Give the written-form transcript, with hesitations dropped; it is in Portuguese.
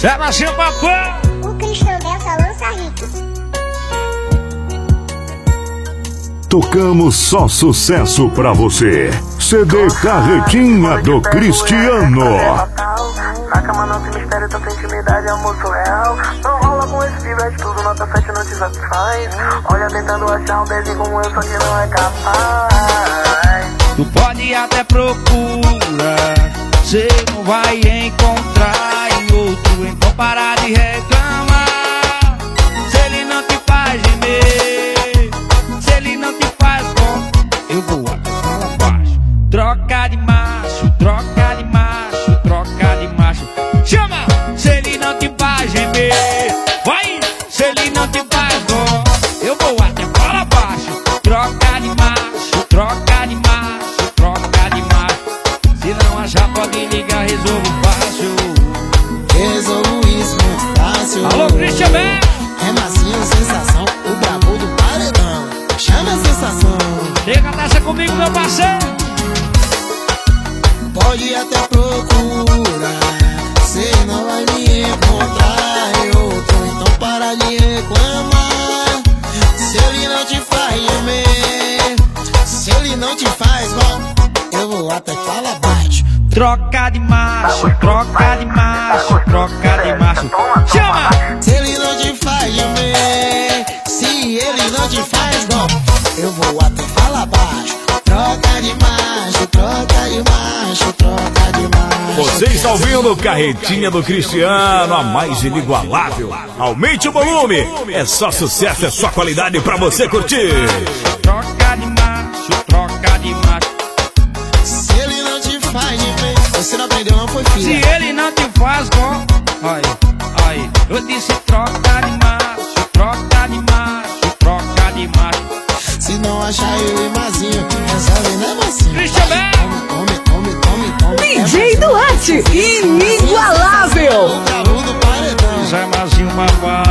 Sebastião Papão. O Cristão dessa lança ricos. Tocamos só sucesso pra você. CD Carretinha do Cristiano. Na cama não tem mistério, tanta intimidade, amor surreal. Não rola com esse pivete, tudo nota 7 não te satisfaz. Olha tentando achar um beijo como eu, só que não é capaz. Tu pode até procurar, cê não vai encontrar em outro. Então para de reclamar. Se ele não te faz gemer, se ele não te faz bom, eu vou até lá abaixo. Troca de macho, troca de macho, troca de macho. Chama! Se ele não te faz gemer, vai! Se ele não te faz bom, eu vou até lá abaixo. Troca de macho, troca de macho, troca de macho. Se não achar, pode ligar, resolvo fácil. Resolvo isso muito fácil. Alô, Christian Bell. É macio, sensação, o brabo do paredão. Chama a sensação. Chega dessa comigo, meu parceiro. Pode até procurar, cê não vai me encontrar em outro. Então para de reclamar. Se ele não te faz gemer, se ele não te faz mal, eu vou até falar baixo. Troca de macho, troca de macho, troca de macho. Chama! Se ele não te faz gemer, se ele não te faz bom, eu vou até falar baixo. Troca de macho, troca de macho, troca de macho. Você está ouvindo Carretinha do Cristiano, a mais inigualável. Aumente o volume, é só sucesso, é só qualidade pra você curtir. Troca de macho, troca de macho. Se ele não te faz gemer, você não aprendeu não foi filho. Se ele não te faz bom, ai, ai, eu disse troca de macho, troca de macho, troca de macho. Se não achar eu e Mazinho, resolve né mocinho? Christian Bell. Come, come, come, come. DJ Duarte, inigualável. O brabo do paredão. Zé Mazinho Babá.